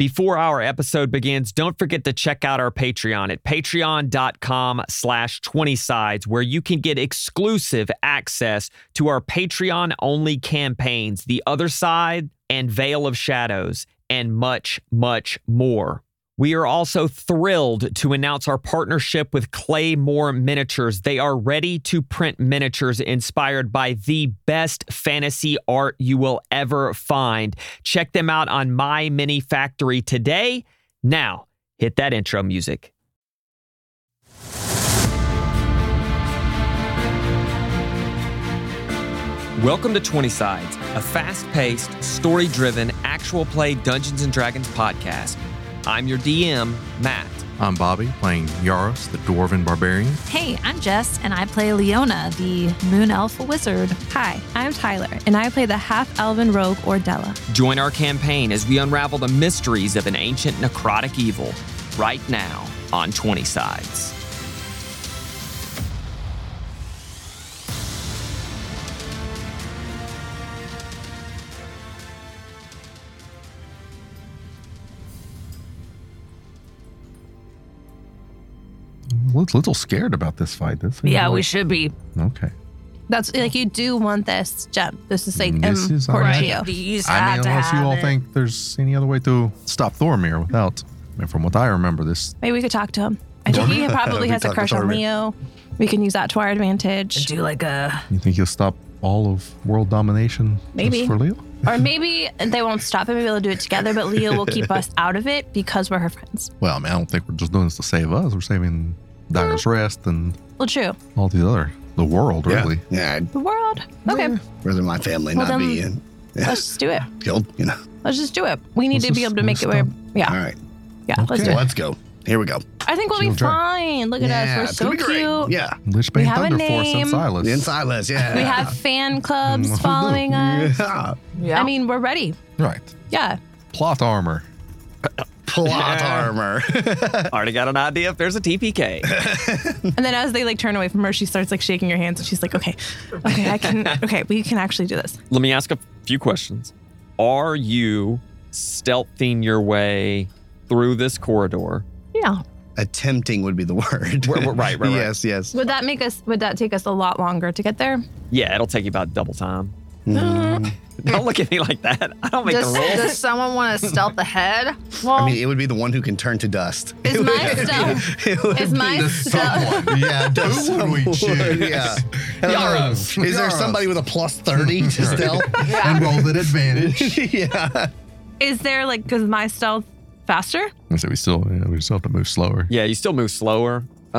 Before our episode begins, don't forget to check out our Patreon at patreon.com/20sides, where you can get exclusive access to our Patreon-only campaigns, The Other Side and Veil of Shadows, and much, much more. We are also thrilled to announce our partnership with Claymore Miniatures. They are ready to print miniatures inspired by the best fantasy art you will ever find. Check them out on My Mini Factory today. Now, hit that intro music. Welcome to 20 Sides, a fast-paced, story-driven, actual play Dungeons & Dragons podcast. I'm your DM, Matt. I'm Bobby, playing Yaros, the Dwarven Barbarian. Hey, I'm Jess, and I play Leona, the Moon Elf Wizard. Hi, I'm Tyler, and I play the half-elven rogue Ordella. Join our campaign as we unravel the mysteries of an ancient necrotic evil right now on 20 Sides. Looks a little scared about this fight. Yeah, we should be. Okay. That's like, you do want this, Jen. This is like This is important to alright. you. These I had mean, to unless you have all it. think there's any other way to stop Thormir without. I mean, from what I remember, this. Maybe we could talk to him. I think he probably We has a talk to crush on Thormir. Leo. We can use that to our advantage. Do like a... You think he'll stop all of world domination Maybe. just for Leo? Or maybe they won't stop it. Maybe they'll do it together, but Leo will keep us out of it because we're her friends. Well, I mean, I don't think we're just doing this to save us. We're saving Dyer's Rest and Well, true. all the world, really. Yeah, The world. Okay, I'd rather my family Well, not then- be in, let's just do it. killed, you know. Let's just do it. We need Let's to be just- able to make it let's where... stop. Yeah, All right, yeah, let's Okay. do it. let's go. Here we go. I think we'll be Kill Jack. fine. Look at us. We're it's so gonna be great. cute. Yeah, Lichbane have a Thunder Force and name. Silas. in Silas. Yeah, We have fan clubs Mm, following us. yeah. Yeah. I mean, we're ready. Right. Yeah. Plot armor. Plot armor. Already got an idea if there's a TPK. And then as they like turn away from her, she starts like shaking her hands and she's like, okay, we can actually do this. Let me ask a few questions. Are you stealthing your way through this corridor? Yeah. Attempting would be the word. Right. Yes. Would that take us a lot longer to get there? Yeah, it'll take you about double time. Don't look at me like that. I don't make the rules. Does someone want to stealth ahead? Well, I mean, it would be the one who can turn to dust. Is my stealth? It would Is my be stealth? Yeah, does Who would we choose? Yeah. Yaros. Is there Yaros. somebody with a plus 30 to stealth? And rolled at advantage. Yeah. Is there like, because my stealth faster? So we still have to move slower. Yeah, you still move slower,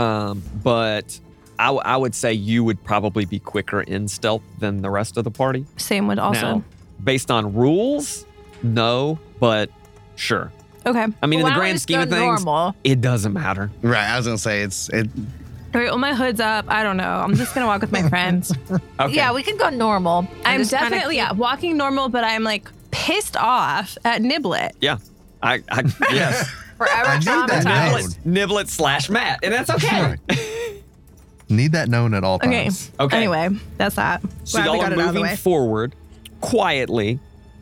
but I would say you would probably be quicker in stealth than the rest of the party. Same would also. Now, based on rules, no, but sure. Okay. I mean, in why the don't we grand just scheme go of things, normal? it doesn't matter. Right. I was going to say, it. All right, well, my hood's up. I don't know. I'm just going to walk with my friends. Okay. Yeah, we can go normal. I'm Just kinda definitely, keep- walking normal, but I'm like pissed off at Niblet. Yeah. I yes. Forever I knew that traumatized. Niblet / Matt, and that's okay. Need that known at all Okay. times. Okay. Anyway, that's that. So Glad we y'all got are it out of the moving way. forward quietly,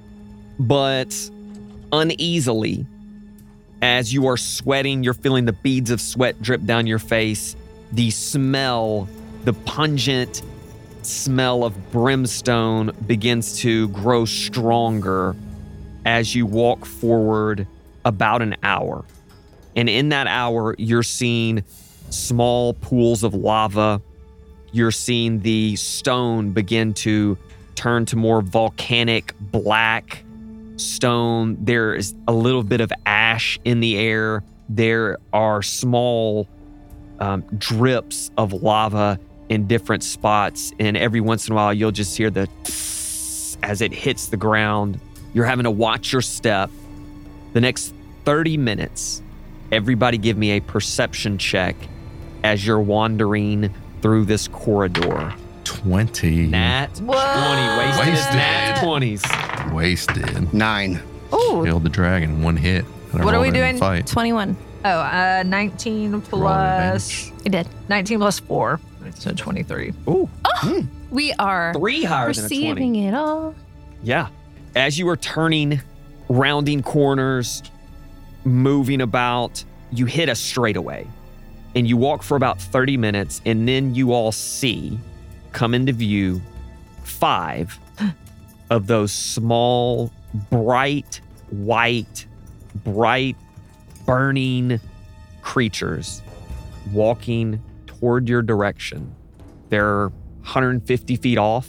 but uneasily. As you are sweating, you're feeling the beads of sweat drip down your face. The smell, the pungent smell of brimstone begins to grow stronger as you walk forward about an hour. And in that hour, you're seeing small pools of lava. You're seeing the stone begin to turn to more volcanic black stone. There is a little bit of ash in the air. There are small drips of lava in different spots. And every once in a while, you'll just hear the tss as it hits the ground. You're having to watch your step. The next 30 minutes, everybody give me a perception check as you're wandering through this corridor. 20. Nat 20. Wasted. Wasted. Nat 20s. Wasted. 9. Ooh. Killed the dragon, one hit. And I What are rolled we it in doing? the Fight. 21. 19 plus... I did. 19 plus 4. So 23. Ooh, We are 3 higher than a 20. receiving it all. Yeah. As you are turning, rounding corners, moving about. You hit a straightaway and you walk for about 30 minutes, and then you all see come into view 5 of those small, bright, white, bright, burning creatures walking toward your direction. They're 150 feet off.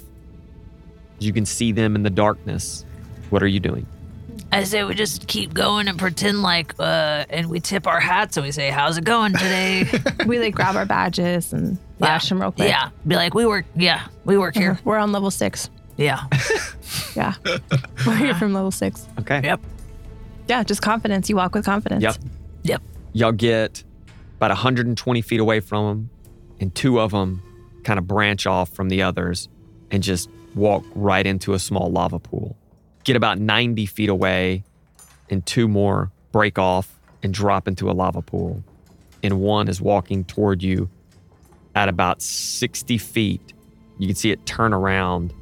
You can see them in the darkness. What are you doing? I say we just keep going and pretend like, and we tip our hats and we say, "How's it going today?" We like grab our badges and flash them real quick. Yeah, be like, we work here. We're on level 6. Yeah. Yeah. We're here from level 6. Okay. Yep. Yeah, just confidence. You walk with confidence. Yep. Y'all get about 120 feet away from them, and 2 of them kind of branch off from the others and just walk right into a small lava pool. Get about 90 feet away, and 2 more break off and drop into a lava pool. And 1 is walking toward you at about 60 feet. You can see it turn around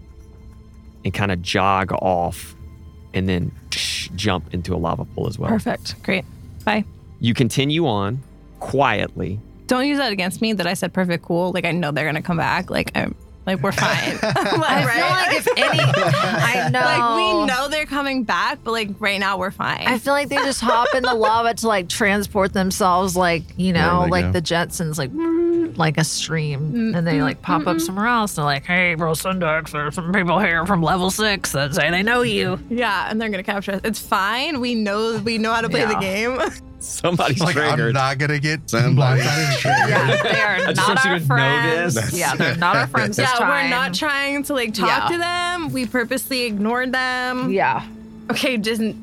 and kind of jog off and then jump into a lava pool as well. Perfect. Great. Bye. You continue on quietly. Don't use that against me that I said perfect cool. Like I know they're gonna come back. We're fine. I feel like if any, I know. Like we know they're coming back, but like right now we're fine. I feel like they just hop in the lava to like transport themselves, like, you know, There they like go. the Jetsons, like a stream, and they like pop up somewhere else. They're like, "Hey, bro, Syndex, there's some people here from level 6 that say they know you." Yeah, and they're gonna capture us. It's fine. We know how to play the game. Somebody's Like, I'm triggered. not gonna get Somebody- blindsided. Yeah, they are just not want you our to know friends. this. Yeah, they're not our friends this Yeah, time. we're not trying to like talk Yeah. to them. We purposely ignored them. Yeah. Okay,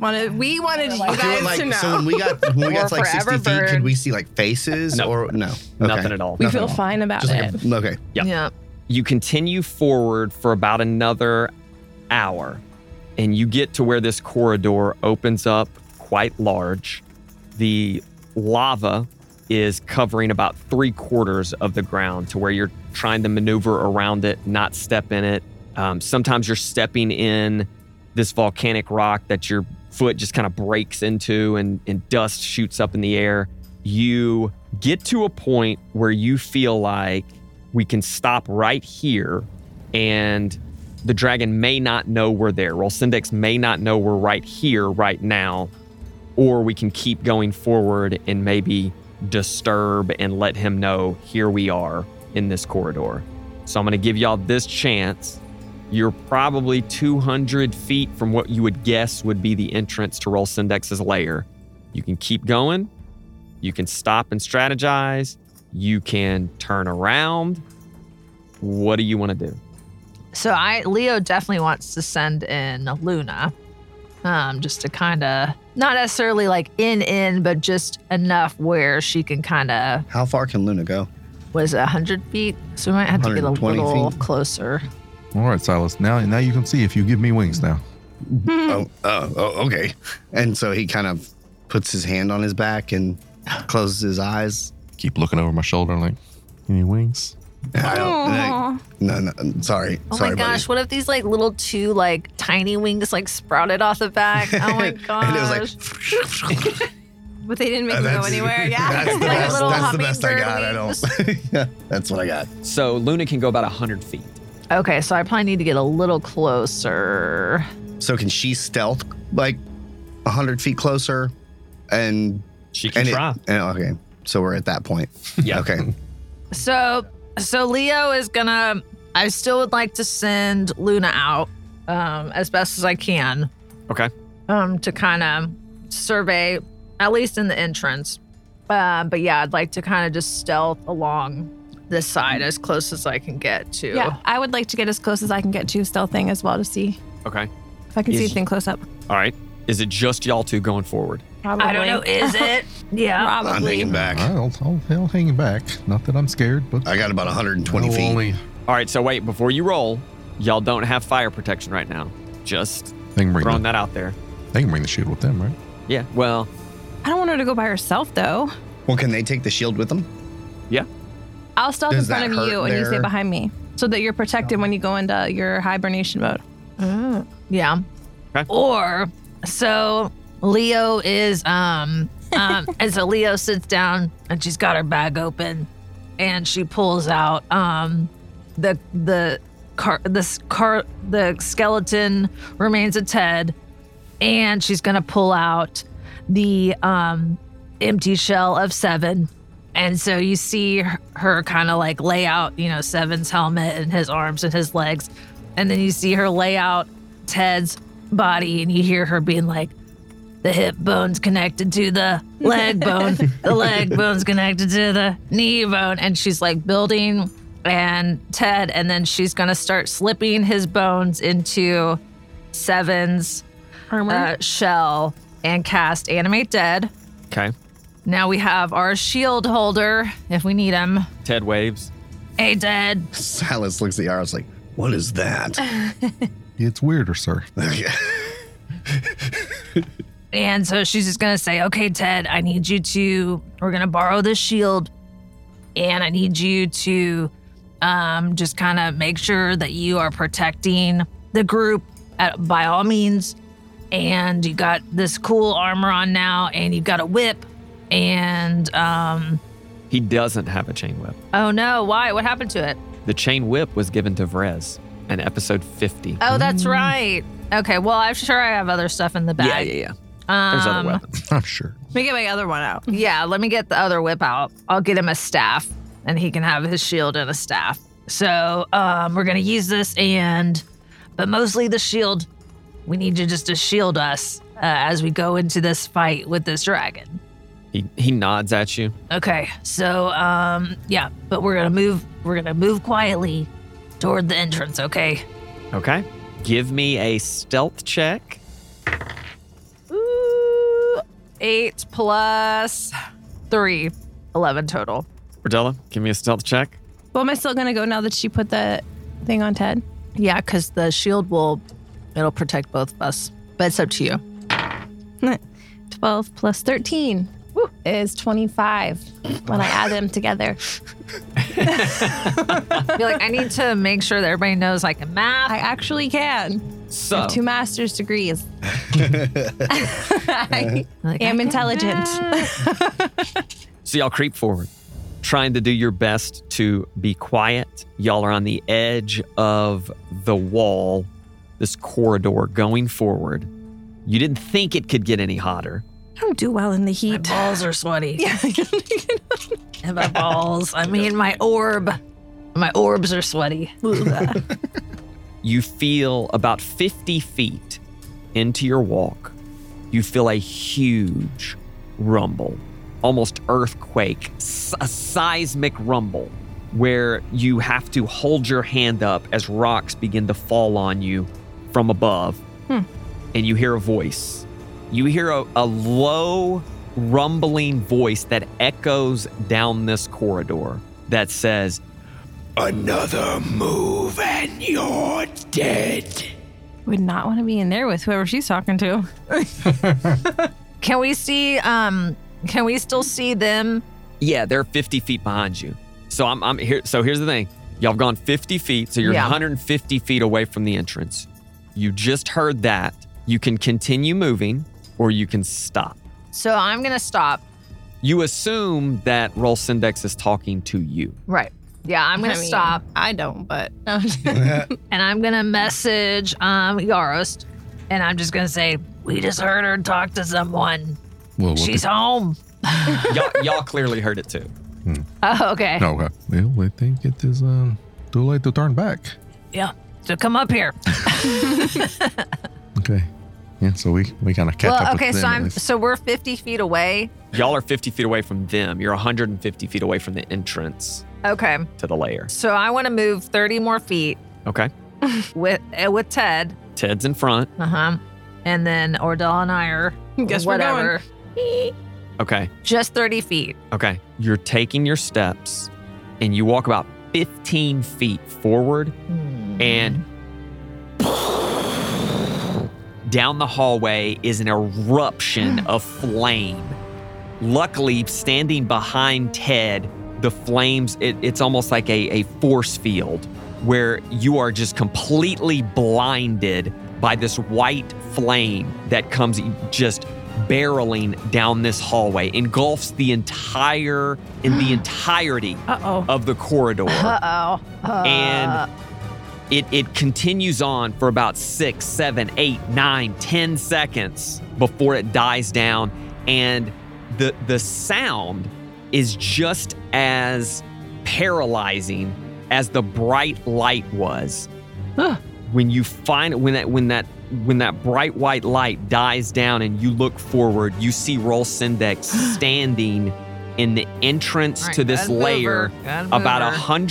we wanted you Do it guys like, to know. so when we got to like 60 forever feet, burn. could we see like faces No. or no? Nothing Okay. at all. we nothing feel at all. fine about Just it. like okay. Yep. Yeah. You continue forward for about another hour, and you get to where this corridor opens up quite large. The lava is covering about 3/4 of the ground to where you're trying to maneuver around it, not step in it. Sometimes you're stepping in this volcanic rock that your foot just kind of breaks into, and dust shoots up in the air. You get to a point where you feel like we can stop right here, and the dragon may not know we're there. Rolsindex may not know we're right here right now, or we can keep going forward and maybe disturb and let him know here we are in this corridor. So I'm going to give y'all this chance. You're probably 200 feet from what you would guess would be the entrance to Rolsindex's lair. You can keep going. You can stop and strategize. You can turn around. What do you want to do? So Leo definitely wants to send in Luna, just to kind of not necessarily like in, but just enough where she can kind of, How far can Luna go? was it 100 feet? So we might have to get a 120 little feet. closer. All right, Silas. Now you can see if you give me wings now. Oh, okay. And so he kind of puts his hand on his back and closes his eyes. Keep looking over my shoulder like, any wings? I don't. No, sorry. Oh sorry, my gosh, what if these like little 2 like tiny wings like sprouted off the back? Oh my gosh. And it was like, But they didn't make me go anywhere. Yeah. That's the Like a best. little That's the best I hummingbird got. I don't. Yeah, that's what I got. So Luna can go about 100 feet. Okay, so I probably need to get a little closer. So can she stealth like 100 feet closer? And She can try. okay, so we're at that point. Yeah. Okay. So Leo is gonna, I still would like to send Luna out as best as I can. Okay. To kind of survey, at least in the entrance. But yeah, I'd like to kind of just stealth along this side as close as I can get to. Yeah, I would like to get as close as I can get to stealthing as well to see Okay. if I can see Is- anything close up. All right. Is it just y'all two going forward? Probably. I don't know, is it? Yeah. I'm Probably. hanging back. I'll hang back. Not that I'm scared, but I got about 120 I'll feet. only All right. So wait, before you roll, y'all don't have fire protection right now. Just they can bring throwing the, that out there. they can bring the shield with them, right? Yeah. Well, I don't want her to go by herself though. Well, can they take the shield with them? yeah. I'll stealth Does in front that of you hurt and you stay their- behind me so that you're protected when you go into your hibernation mode. Yeah. Okay. Or so Leo is And so Leo sits down and she's got her bag open and she pulls out the skeleton remains of Ted, and she's gonna pull out the empty shell of Seven. And so you see her kind of like lay out, Seven's helmet and his arms and his legs. And then you see her lay out Ted's body, and you hear her being like, the hip bone's connected to the leg bone. The leg bone's connected to the knee bone. And she's like building and Ted, and then she's going to start slipping his bones into Seven's Armor. shell and cast Animate Dead. Okay. Now we have our shield holder if we need him. Ted waves. Hey, Ted. Silas looks at Yaros like, what is that? It's weirder, sir. And so she's just going to say, okay, Ted, we're going to borrow this shield, and I need you to just kind of make sure that you are protecting the group by all means. And you got this cool armor on now, and you've got a whip, and He doesn't have a chain whip. oh no, why? What happened to it? The chain whip was given to Vrez in episode 50. Oh, that's right. Okay, well, I'm sure I have other stuff in the bag. Yeah. There's other weapons. I'm sure. Let me get my other one out. Yeah, let me get the other whip out. I'll get him a staff, and he can have his shield and a staff. So we're gonna use this, but mostly the shield. We need you just to shield us as we go into this fight with this dragon. He nods at you. Okay, so yeah, but we're gonna move. We're gonna move quietly toward the entrance. Okay. Okay. Give me a stealth check. Ooh, 8 plus 3, 11 total. Rodella, give me a stealth check. Well, am I still gonna go now that she put the thing on Ted? Yeah, because the shield it'll protect both of us. But it's up to you. 12 plus 13 is 25 when I add them together. Be like, I need to make sure that everybody knows I can math. I actually can. I So, have 2 master's degrees. I Like, am I can intelligent. so y'all creep forward, trying to do your best to be quiet. Y'all are on the edge of the wall, this corridor going forward. You didn't think it could get any hotter. I don't do well in the My heat. balls are sweaty. Yeah. And my balls. I mean, my orb. My orbs are sweaty. You feel about 50 feet into your walk, you feel a huge rumble, almost earthquake, a seismic rumble, where you have to hold your hand up as rocks begin to fall on you from above. And you hear a voice. You hear a low, rumbling voice that echoes down this corridor that says, "Another move and you're dead." Would not want to be in there with whoever she's talking to. Can we see, can we still see them? Yeah, they're 50 feet behind you. So I'm here. So here's the thing. Y'all have gone 50 feet, so you're Yeah. 150 feet away from the entrance. You just heard that. You can continue moving or you can stop. So I'm going to stop. You assume that Rolsindex is talking to you. Right. Yeah, I'm going to stop. I don't, but. And I'm going to message Yaros. And I'm just going to say, we just heard her talk to someone. Well, She's home. Y'all clearly heard it too. Oh, okay. Okay. Well, I think it is too late to turn back. Yeah. So come up here. Okay. Yeah, so we kind of catch up Well, with okay, them. so we're 50 feet away. Y'all are 50 feet away from them. You're 150 feet away from the entrance Okay. to the lair. So I want to move 30 more feet Okay. with Ted. Ted's in front. Uh-huh. And then Ordell and I are Guess we're whatever. Okay. Just 30 feet. Okay. You're taking your steps and you walk about 15 feet forward and down the hallway is an eruption of flame. Luckily, standing behind Ted, the flames, it's almost like a force field where you are just completely blinded by this white flame that comes just barreling down this hallway, engulfs the entirety of the corridor. And it continues on for about 6, 7, 8, 9, 10 seconds before it dies down. And the sound is just as paralyzing as the bright light was. When that bright white light dies down and you look forward, you see Rolsindex standing in the entrance to this layer about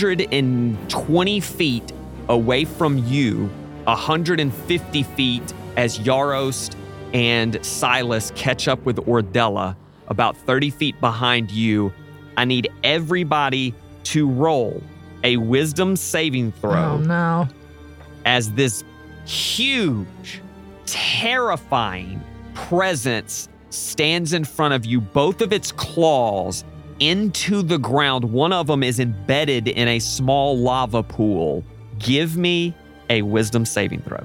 120 feet away from you, 150 feet as Yarost and Silas catch up with Ordella, about 30 feet behind you. I need everybody to roll a wisdom saving throw. Oh, no. As this huge, terrifying presence stands in front of you, both of its claws into the ground. One of them is embedded in a small lava pool. Give me a wisdom saving throw.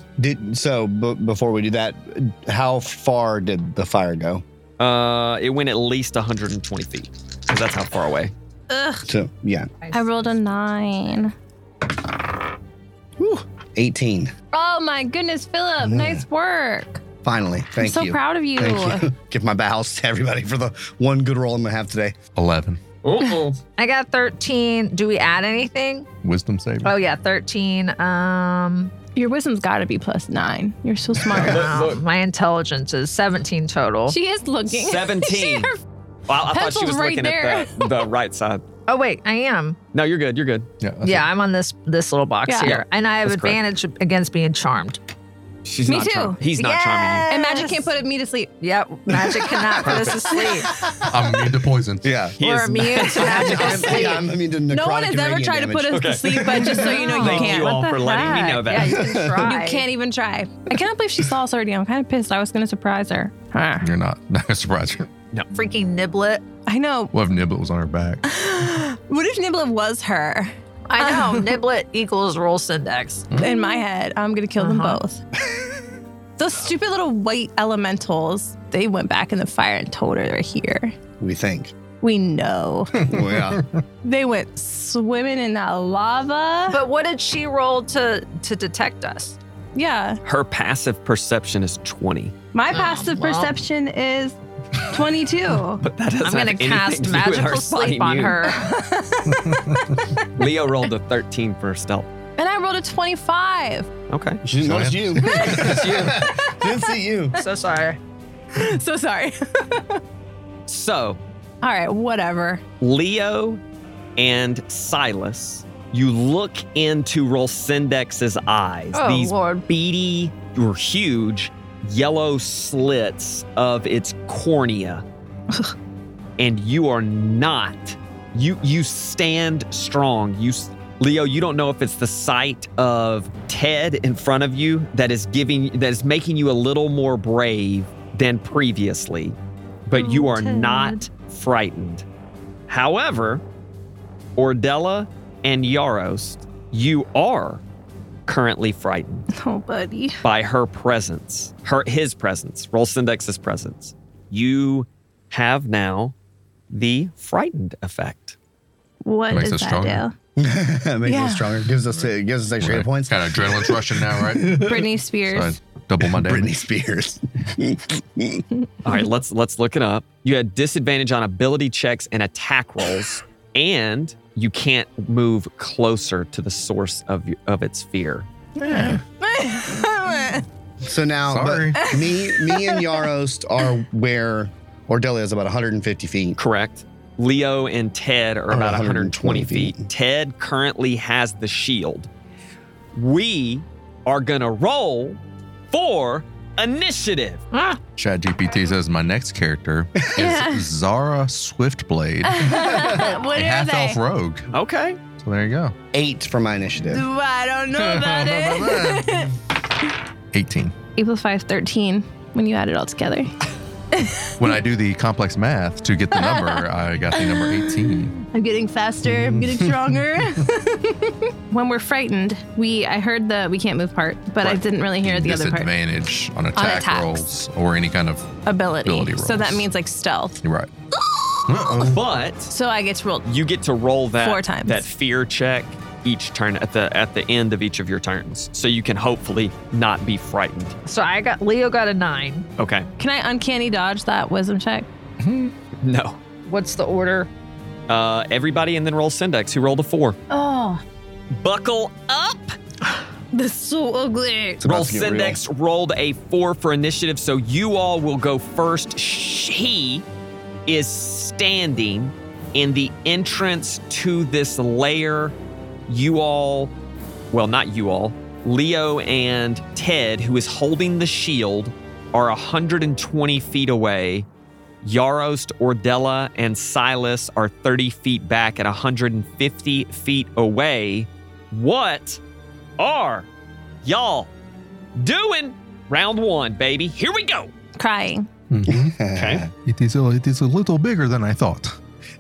Before we do that, how far did the fire go? It went at least 120 feet, because that's how far away. So, yeah. I rolled a 9. Whew, 18. Oh my goodness, Philip. Nice work. Finally. Thank you. I'm so proud of you. Thank you. Give my bows to everybody for the one good roll I'm going to have today. 11. I got 13. Do we add anything? Wisdom saving. Oh, yeah, 13. Your wisdom's got to be +9. You're so smart. My intelligence is 17 total. She is looking. 17. Well, I thought she was pencil's right looking there. at the right side. Oh, wait, I am. No, you're good. You're good. Yeah. Yeah, I'm on this little box Yeah. here. And I have That's correct. advantage against being charmed. She's Me not too. He's not charming And magic can't put me to sleep. Yep, magic cannot put us to sleep. I'm immune to poison. Yeah. you. We're immune to magical sleep. Yeah, I'm immune to necrotic No one has and ever radiant tried to damage. put us to sleep, but just so you know, you Thank can't. you all for letting me know that. Yeah, you can try. You can't even try. I cannot believe she saw us already. I'm kind of pissed. I was going to surprise her. You're not. Not surprised. Freaking Niblet. I know. What if Niblet was on her back? What if Niblet was her? I know. Niblet equals Rolsindex. In my head, I'm going to kill them both. Those stupid little white elementals, they went back in the fire and told her they're here. We think. We know. Well, yeah. They went swimming in that lava. But what did she roll to detect us? Yeah. Her passive perception is 20. My passive well. perception is 22. But that doesn't I'm going to have anything cast to do with her magical spotting sleep on you. her. Leo rolled a 13 for stealth. And I rolled a 25. Okay. She didn't notice you. It's you. Didn't see you. So sorry. So sorry. So, All right, whatever. Leo and Silas, you look into Rolsindex's eyes. Oh, These Lord. beady or huge yellow slits of its cornea. And you are not. You stand strong. Leo, you don't know if it's the sight of Ted in front of you that is making you a little more brave than previously, but you are Ted. not frightened. However, Ordella and Yarost, you are currently frightened Oh, buddy. by her presence, his presence, Rolsindex's presence. You have now the frightened effect. What Makes does us that stronger. Makes Yeah. us stronger. Gives us extra hit points. Kind of adrenaline's rushing now, right? do? Britney So Spears. I double my Britney damage. Spears. All right, let's look it up. You had disadvantage on ability checks and attack rolls, and you can't move closer to the source of its fear. So now, Sorry. but me and Yarost are where Ordelia is about 150 feet. Correct. Leo and Ted are about 120 feet. Ted currently has the shield. We are gonna roll for initiative. Chat GPT says my next character is Yeah. Zara Swiftblade, a What are half-elf they? rogue. Okay. So there you go. 8 for my initiative. I don't know about it. 18. 8 plus 5, 13 when you add it all together. when I do the complex math to get the number, I got the number 18. I'm getting faster. I'm getting stronger. When we're frightened, I heard the we can't move part, but I didn't really hear the other part. Disadvantage on attack attacks. rolls or any kind of Ability rolls. So that means like stealth. You're right. Uh-oh. But So I get to roll. you get to roll that 4 times. that fear check each turn at the end of each of your turns, so you can hopefully not be frightened. So Leo got a 9. Okay. Can I uncanny dodge that wisdom check? No. What's the order? Everybody, and then roll Syndex, who rolled a 4. Oh, Buckle up. this is so ugly. It's about Roll to get real. Syndex rolled a 4 for initiative, so you all will go first. He is standing in the entrance to this lair. You all, well, not you all, Leo and Ted, who is holding the shield, are 120 feet away. Yarost, Ordella, and Silas are 30 feet back at 150 feet away. What are y'all doing? Round 1, baby. Here we go. Crying. Okay. It is a little bigger than I thought.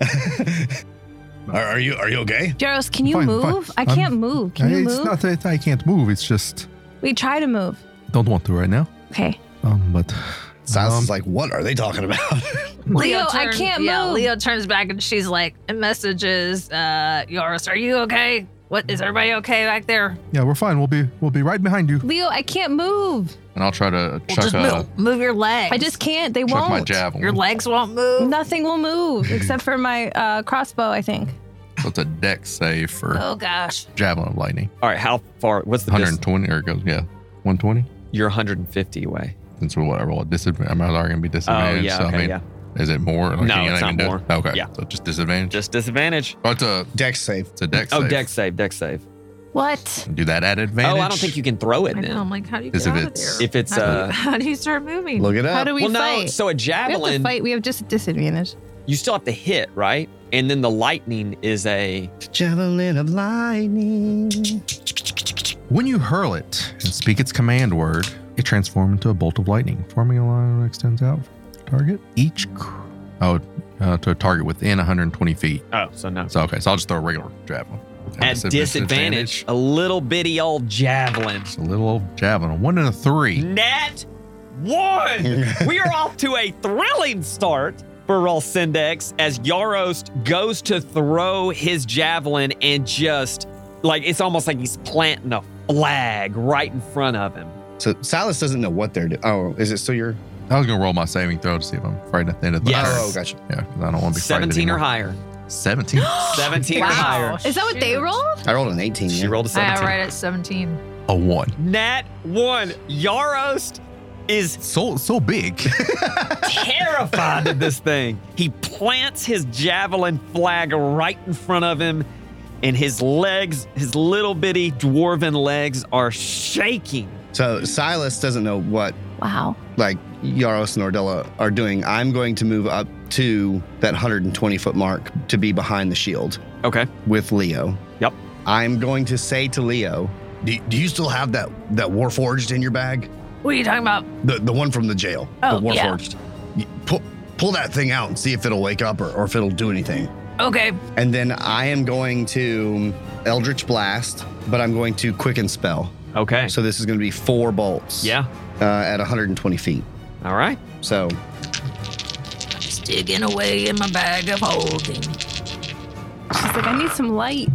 Are you okay? Jaros, can you Fine, move? fine. I can't move. Can you It's move? not that I can't move. It's just We try to move. don't want to right now. Okay. But Silas is like, what are they talking about? Leo, I can't move. Leo turns back and she's like, messages, Yoris, are you okay? What, is everybody okay back there? yeah, we're fine. We'll be right behind you. Leo, I can't move. And I'll try to Well, just move your legs. I just can't. They chuck my won't. javelin. Your legs won't move. Nothing will move except for my crossbow, I think. So it's a dex save for Oh gosh. javelin of lightning. All right, how far? What's the distance? 120 or it goes 120. You're 150 away. Since what I roll a disadvantage, I'm already gonna be Oh, disadvantaged. yeah, so okay, I mean, yeah. is it more? Like, No, you it's can't not even do it? more. Okay, Yeah. so just disadvantage. Just disadvantage. Oh, it's a Dex save. dex Oh, save. dex save. What? Do that at advantage. Oh, I don't think you can throw it I know. then. I'm like, how do you Because get if out of it's- there? If it's, how do you start moving? Look it up. How do we well, no, fight? so a We have to javelin, fight. We have just a disadvantage. you still have to hit, right? And then the lightning is a. Javelin of lightning. When you hurl it and speak its command word, it transforms into a bolt of lightning, forming a line that extends out from the target. To a target within 120 feet. Oh, so no. So okay, so I'll just throw a regular javelin. At disadvantage, a little bitty old javelin. It's a little old javelin, a 1 and a 3. Nat 1! We are off to a thrilling start for Roll Syndex as Yarost goes to throw his javelin and just, like, it's almost like he's planting a flag right in front of him. So Silas doesn't know what they're doing. Oh, is it still your? I was gonna roll my saving throw to see if I'm frightened at the end of the Yes. turn. Oh, gotcha. Yeah, because I don't want to be frightened 17 or anymore. higher. 17. 17 or Wow. higher. Is that what they Shoot. rolled? I rolled an 18. She yeah. rolled a 17. right at 17. A 1. Nat 1. Yarost is So big. terrified of this thing. He plants his javelin flag right in front of him, and his legs, his little bitty dwarven legs, are shaking. So Silas doesn't know what Wow. like Yaros and Ordella are doing. I'm going to move up to that 120-foot mark to be behind the shield Okay. with Leo. Yep. I'm going to say to Leo, do you still have that Warforged in your bag? What are you talking about? The one from the jail. Oh, the yeah. Warforged. Pull that thing out and see if it'll wake up or if it'll do anything. Okay. And then I am going to Eldritch Blast, but I'm going to Quicken Spell. Okay. So this is going to be 4 bolts. Yeah. At 120 feet. All right. So Just digging away in my bag of holding. She's like, I need some light.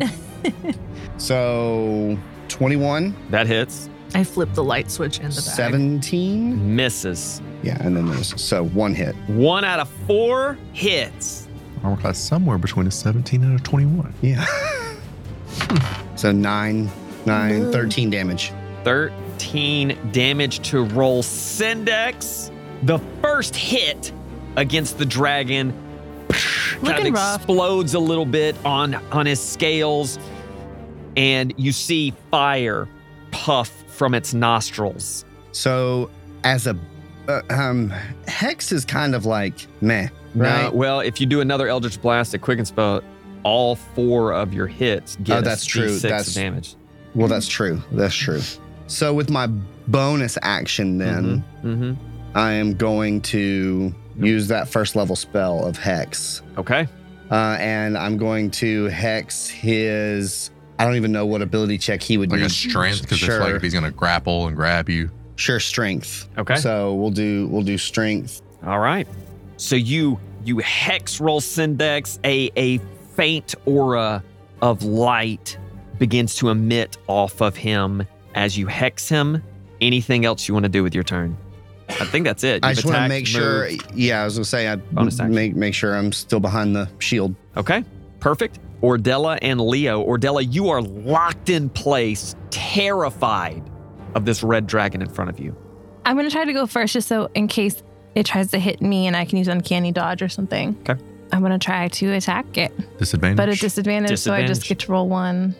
so 21, That hits. I flipped the light switch in the bag. 17. Misses. Yeah, and then there's so 1 hit. 1 out of 4 hits. Armor class somewhere between a 17 and a 21. Yeah. So 9, 13 damage. 13 damage to Roll Syndex. The first hit against the dragon kind Looking of rough. explodes a little bit on his scales, and you see fire puff from its nostrils. So as a Hex is kind of like meh, right? Well, if you do another Eldritch Blast at Quicken Spell, all 4 of your hits get Oh, that's a true. D6 That's- damage. Well, that's true. That's true. So with my bonus action then, Mm-hmm. I am going to use that first level spell of Hex. Okay. And I'm going to Hex his... I don't even know what ability check he would Like need. a strength, because Sure. it's like if he's going to grapple and grab you. Sure, strength. Okay. So we'll do strength. All right. So you hex roll Syndex, a faint aura of light begins to emit off of him as you hex him. Anything else you want to do with your turn? I think that's it. I You've just want to attacked, make sure. moved. Yeah, I was gonna say I'd Bonus action. make sure I'm still behind the shield. Okay, perfect. Ordella and Leo. Ordella, you are locked in place, terrified of this red dragon in front of you. I'm going to try to go first just so in case it tries to hit me and I can use uncanny dodge or something. Okay. I'm going to try to attack it. Disadvantage. But at disadvantage, so I just Disadvantage. get to roll one.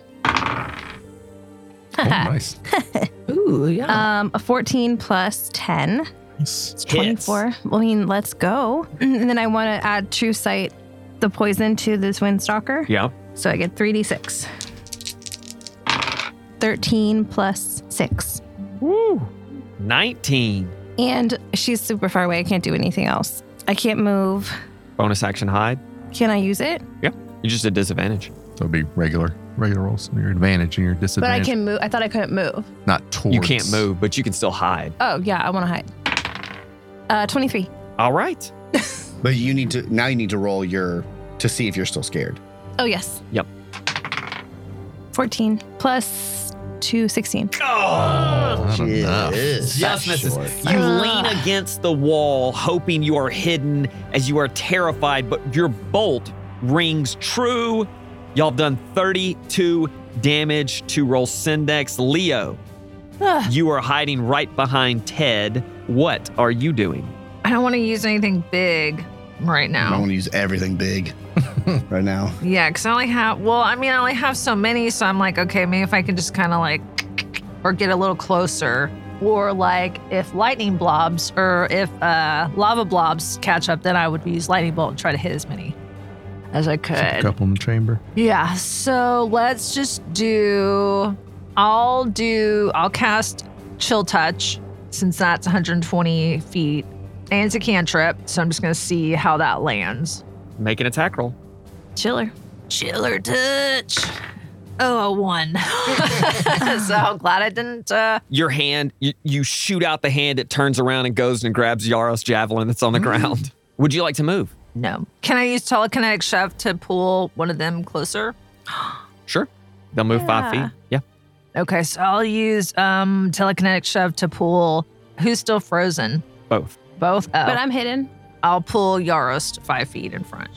Oh, nice. Ooh, yeah. A 14 plus 10. Nice. It's 24. I mean, let's go. And then I want to add True Sight, the poison, to this Windstalker. Yeah. So I get 3d6. 13 plus 6. Woo. 19. And she's super far away. I can't do anything else. I can't move. Bonus action hide. Can I use it? Yeah. You're just at disadvantage. So it'd be regular rolls. Your advantage and your But I disadvantage. can move. I thought I couldn't move. Not towards. You can't move, but you can still hide. Oh, yeah, I want to hide. 23. All right. But you need to roll to see if you're still scared. Oh, yes. Yep. 14 plus 2, 16. Not enough. Just misses. You lean against the wall, hoping you are hidden as you are terrified, but your bolt rings true. Y'all have done 32 damage to roll Syndex. Leo, you are hiding right behind Ted. What are you doing? I don't want to use anything big right I now. want to use everything big right now. Yeah, because I only have so many, so I'm like, okay, maybe if I can just kind of like, or get a little closer. Or like if lightning blobs or if lava blobs catch up, then I would use lightning bolt and try to hit as many as I A could. couple in the chamber. Yeah, so let's just do, I'll cast Chill Touch since that's 120 feet and it's a cantrip. So I'm just going to see how that lands. Make an attack roll. Chiller. Chiller Touch. Oh, a 1. So I'm glad I didn't. Your hand, you shoot out the hand, it turns around and goes and grabs Yaros' javelin that's on the ground. Would you like to move? No. Can I use telekinetic shove to pull one of them closer? Sure. They'll move 5 feet. Yeah. Okay, so I'll use telekinetic shove to pull. Who's still frozen? Both. Both. Oh. But I'm hidden. I'll pull Yaros 5 feet in front.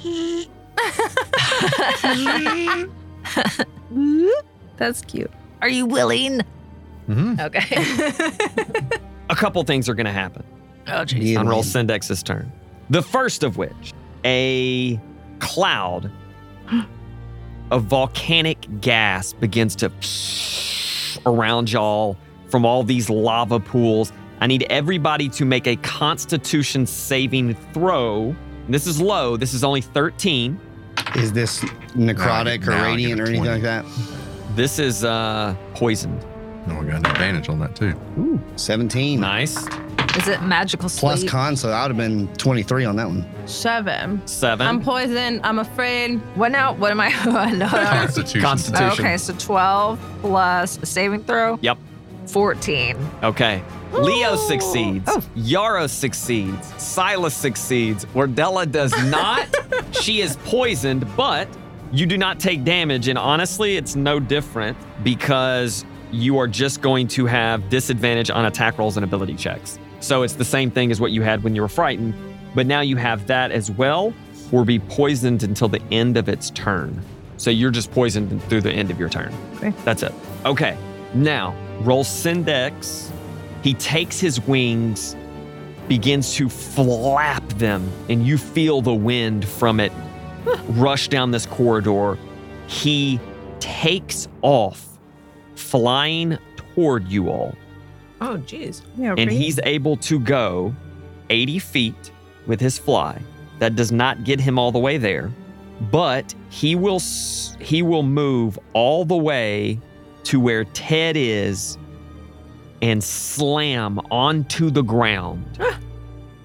That's cute. Are you willing? Mm-hmm. Okay. A couple things are going to happen Oh, jeez. Yeah, on roll man. Syndex's turn. The first of which, a cloud of volcanic gas begins to around y'all from all these lava pools. I need everybody to make a Constitution saving throw. This is low. This is only 13. Is this necrotic Now or I radiant get or a anything 20. like that? This is poisoned. No, we got an advantage on that too. 17 Nice. Is it magical sleep? plus con, so that would have been 23 on that one. 7. 7. I'm poisoned. I'm afraid. What now? What am I? No. Constitution. Constitution. Okay, so 12 plus a saving throw. Yep. 14. Okay. Leo succeeds. Oh. Yara succeeds. Silas succeeds. Wardella does not. She is poisoned, but you do not take damage. And honestly, it's no different because you are just going to have disadvantage on attack rolls and ability checks. So it's the same thing as what you had when you were frightened, but now you have that as well, or be poisoned until the end of its turn. So you're just poisoned through the end of your turn. Okay. That's it. Okay. Now, roll Syndex. He takes his wings, begins to flap them, and you feel the wind from it rush down this corridor. He takes off, flying toward you all. Oh, jeez. Yeah, And he's able to go 80 feet with his fly. That does not get him all the way there, but he will move all the way to where Ted is and slam onto the ground.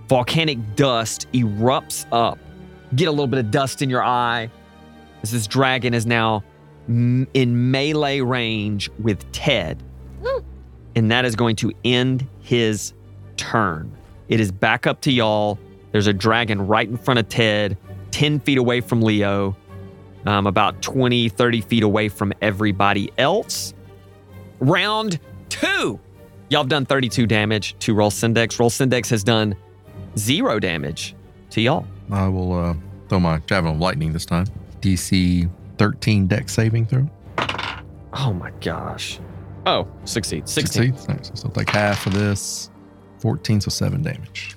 Volcanic dust erupts up. Get a little bit of dust in your eye as this dragon is now in melee range with Ted. And that is going to end his turn. It is back up to y'all. There's a dragon right in front of Ted, 10 feet away from Leo, about 20, 30 feet away from everybody else. Round 2. Y'all have done 32 damage to Rolsindex. Rolsindex has done 0 damage to y'all. I will throw my Javelin of Lightning this time. DC 13 dex saving throw. Oh my gosh. Oh, succeed. 16. Nice. So take half of this. 14, so 7 damage.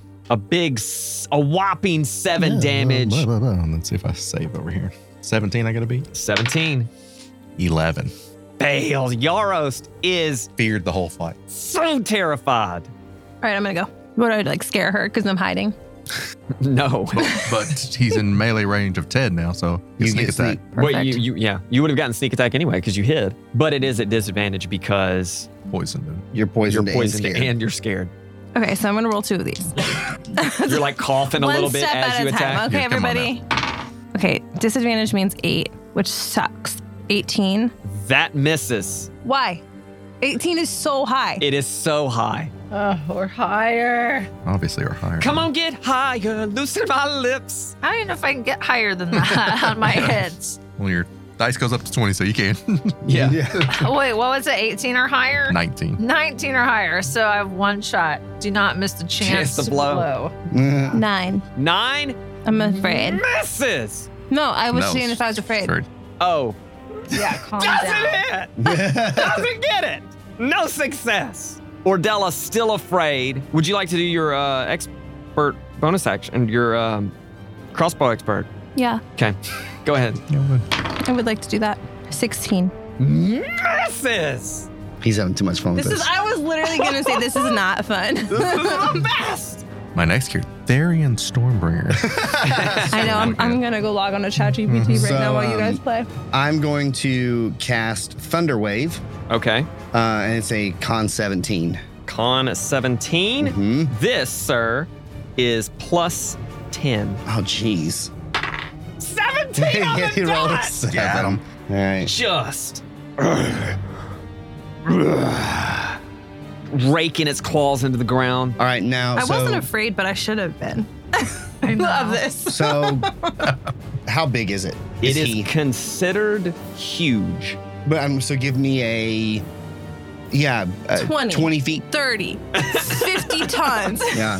A whopping 7 damage. Let's see if I save over here. 17 I gotta beat. 17. 11. Fails. Yarost is Feared the whole fight. so terrified. All right, I'm gonna go. What do I like? Scare her because I'm hiding. No. But he's in melee range of Ted now, so you You sneak get attack. sneak. Well, Perfect. you would have gotten sneak attack anyway because you hid. But it is at disadvantage because Poisoned him. You're poisoned, you're poisoned and scared. and you're scared. Okay, so I'm gonna roll 2 of these. You're like coughing a One little bit step as at you a time. attack. Okay, Yeah, come on everybody. Okay, disadvantage means 8, which sucks. 18. That misses. Why? 18 is so high. It is so high. Or higher. Obviously, or higher. Come on, get higher. Loosen my lips. I don't know if I can get higher than that on my hits. Well, your dice goes up to 20, so you can. Yeah. Wait, what was it? 18 or higher? 19. 19 or higher. So I have 1 shot. Do not miss the chance to to blow. blow. 9. 9 I'm afraid. misses. No, I was No, seeing if I was afraid. Sorry. Oh, Yeah, calm doesn't down. hit. Doesn't get it. No success. Ordella's still afraid. Would you like to do your expert bonus action? Your crossbow expert? Yeah, Okay, go ahead. I would like to do that. 16. Misses. He's having too much fun with This is, I was literally going to say this is not fun. This is the best. My next character, Therian Stormbringer. I know, I'm going to go log on to ChatGPT right So, now while you guys play. I'm going to cast Thunder Wave, Okay. and it's a con 17. Con 17. Mhm. This, sir, is plus 10. Oh, jeez. 17 on the He rolled a dot. 7. Got him. All right. Just raking its claws into the ground. All right, now. I so, wasn't afraid, but I should have been. I know. Love this. So, how big is it? It he? is considered huge. But so give me a. Yeah. 20. 20 feet. 30. 50 tons. Yeah.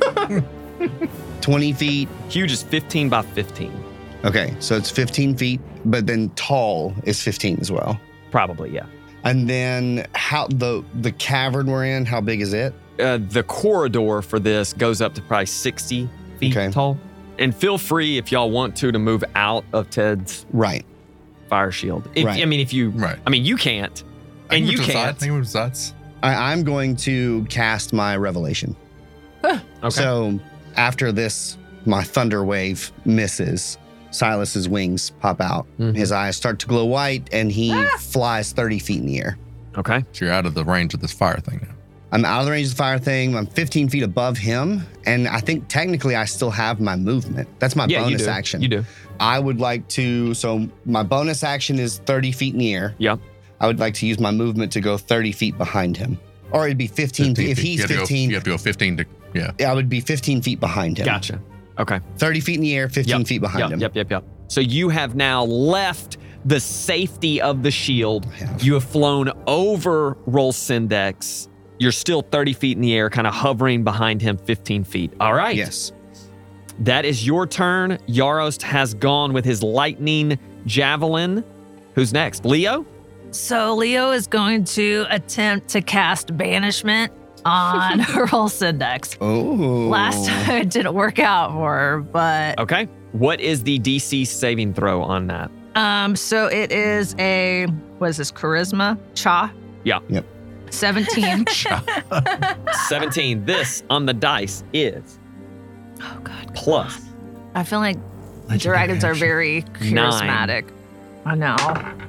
20 feet. Huge is 15 by 15. Okay, so it's 15 feet, but then tall is 15 as well. Probably, yeah. And then how the cavern we're in, how big is it? The corridor for this goes up to probably 60 feet Okay. tall. And feel free if y'all want to move out of Ted's Right. fire shield. If, Right. I mean, if you, Right. I mean, you can't, I and can you move to the side. can't. I can move to the sides. I'm going to cast my revelation. Okay. So after this, my thunder wave misses. Silas's wings pop out. Mhm. His eyes start to glow white, and he flies 30 feet in the air. Okay. So you're out of the range of this fire thing now. I'm out of the range of the fire thing. I'm 15 feet above him, and I think technically I still have my movement. That's my Yeah, you bonus do. action. You do. I would like to. So my bonus action is 30 feet in the air. Yep. I would like to use my movement to go 30 feet behind him, or it'd be 15 feet. If he's you have to go- 15, you have to go 15 to, yeah. I would be 15 feet behind him. Gotcha. Okay. 30 feet in the air, 15 feet behind him. Yep. So you have now left the safety of the shield. I have. You have flown over Rolsindex. You're still 30 feet in the air, kind of hovering behind him 15 feet. All right. Yes. That is your turn. Yarost has gone with his lightning javelin. Who's next? Leo? So Leo is going to attempt to cast banishment on Rolsindex. Oh. Last time it didn't work out for her, but Okay. What is the DC saving throw on that? so it is a what is this, charisma? Cha? Yeah. Yep. 17. 17. This on the dice is Oh god. plus I feel like dragons are very 9. charismatic. I know.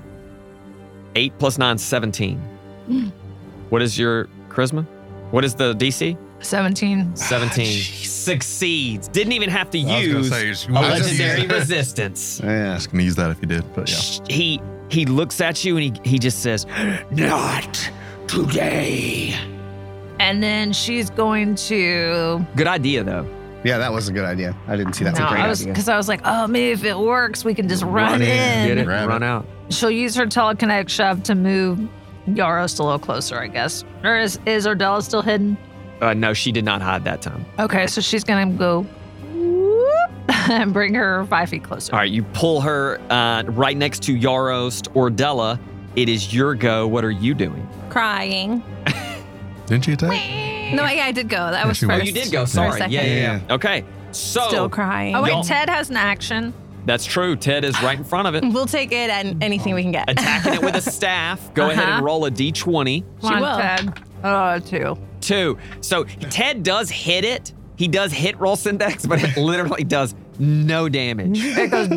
8 plus 9, 17. What is your charisma? What is the DC? 17. 17. succeeds. Didn't even have to I was gonna use say, a legendary resistance. I was gonna use that if you did, but yeah. He looks at you and he just says, "Not today." And then she's going to. Good idea, though. Yeah, that was a good idea. I didn't see that. That's No, a great I was idea. because I was like, oh, maybe if it works, we can just run in. Get it, Grab run it. out. She'll use her telekinetic shove to move Yarost a little closer, I guess. Or is Ordella still hidden? No, she did not hide that time. Okay, so she's gonna go whoop, and bring her 5 feet closer. All right, you pull her right next to Yarost. Ordella, it is your go. What are you doing? Crying. Didn't you attack? No, yeah, I did go. That was she first. was. Oh, you did go. For a Sorry. second. Yeah. Okay. So Still crying. Oh wait, Y'all- Ted has an action. that's true. Ted is right in front of it. We'll take it and anything we can get. Attacking it with a staff. Go ahead and Uh-huh. roll a d20. Come on, will. Ted. 2. 2. So Ted does hit it. He does hit Roll Index, but it literally does no damage. It goes.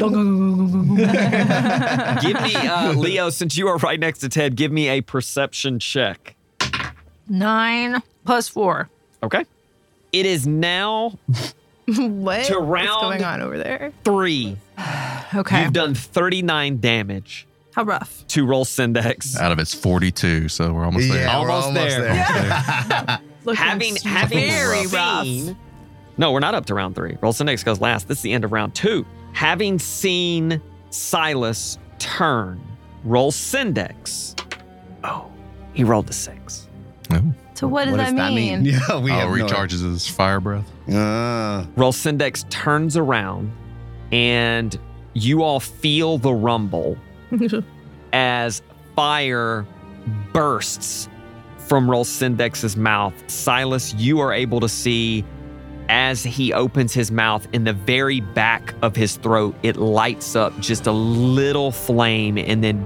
Give me, Leo, since you are right next to Ted, give me a perception check. 9 plus 4. Okay. It is now What? To What's round- going on over there? 3. Okay. You've done 39 damage How rough. to Roll Index. Out of its 42, so we're almost there. Yeah, we're Almost there. Looking Having very rough. seen, no, we're not up to round 3. Roll Index goes last. This is the end of round 2. Having seen Silas turn, Roll Index. Oh, he rolled a 6. Oh, So what does that mean? Yeah, we have recharges his fire breath. Roll Index turns around, and you all feel the rumble as fire bursts from Roll Index's mouth. Silas, you are able to see as he opens his mouth, in the very back of his throat, it lights up just a little flame, and then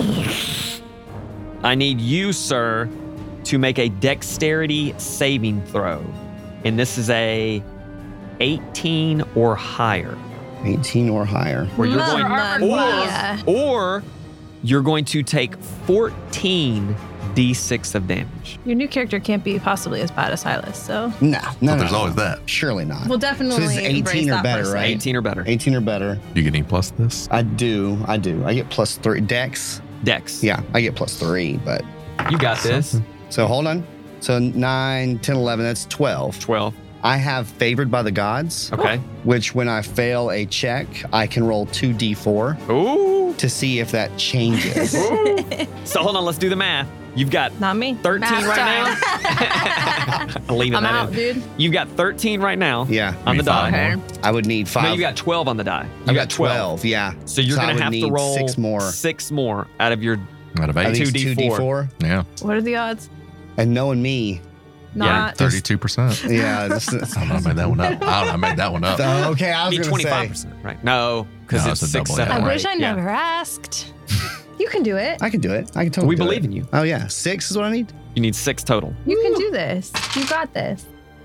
I need you, sir, to make a dexterity saving throw. And this is a 18 or higher. 18 or higher. Where you're going, Mamma mia. or you're going to take 14 d6 of damage. Your new character can't be possibly as bad as Silas, so No, But there's always that. Surely not. we'll definitely So this is embrace 18 or that better, person. right? 18 or better. 18 or better. You get any plus this? I do. I get plus 3. Dex. Dex. Yeah, I get plus 3, but. You got this. So hold on. So 9, 10, 11, that's 12. 12. I have favored by the gods, Okay. which when I fail a check, I can roll 2d4 Ooh. to see if that changes. So hold on, let's do the math. You've got Not me. 13 Math right now. I'm leaving I'm that out, in. dude. You've got 13 right now Yeah. on the Need five die. more. I would need 5. No, you got 12 on the die. You I've got 12, yeah. So you're I going would to have to need roll 6 more. 6 more out of your Out of At 8. least 2d4. 2d4. Yeah. What are the odds? And knowing me, Not. 32%. yeah. This, I made that one up. I made that one up. okay, I I was mean, going to say. 25%, right? No, because No, it's it's a 6, double, 7, yeah. I right? wish I Yeah. never asked. You can do it. I can do it. I can totally We do believe it. in you. Oh, yeah. 6 is what I need? You need 6 total. You can do this. You got this.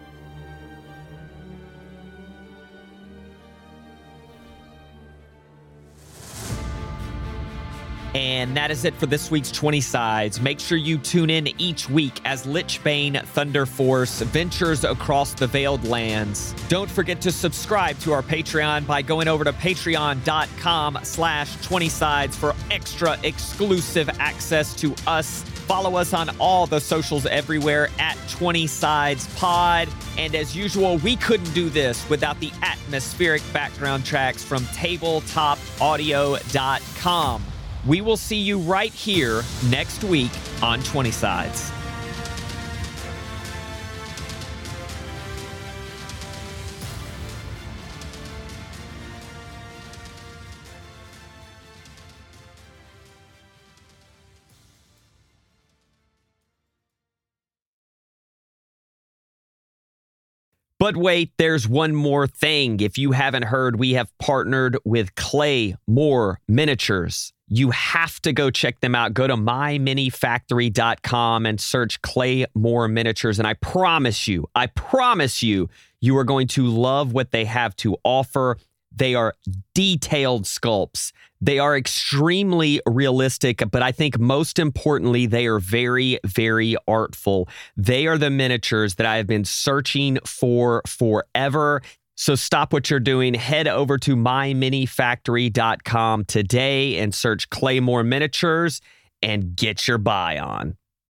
And that is it for this week's 20 Sides. Make sure you tune in each week as Lichbane Thunder Force ventures across the Veiled Lands. Don't forget to subscribe to our Patreon by going over to patreon.com/20sides for extra exclusive access to us. Follow us on all the socials everywhere at 20 Sides Pod. And as usual, we couldn't do this without the atmospheric background tracks from tabletopaudio.com. We will see you right here next week on 20 Sides. But wait, there's one more thing. If you haven't heard, we have partnered with Claymore Miniatures. You have to go check them out. Go to myminifactory.com and search Claymore Miniatures. And I promise you, you are going to love what they have to offer. They are detailed sculpts. They are extremely realistic, but I think most importantly, they are very, very artful. They are the miniatures that I have been searching for forever. So stop what you're doing, head over to myminifactory.com today and search Claymore Miniatures and get your buy on.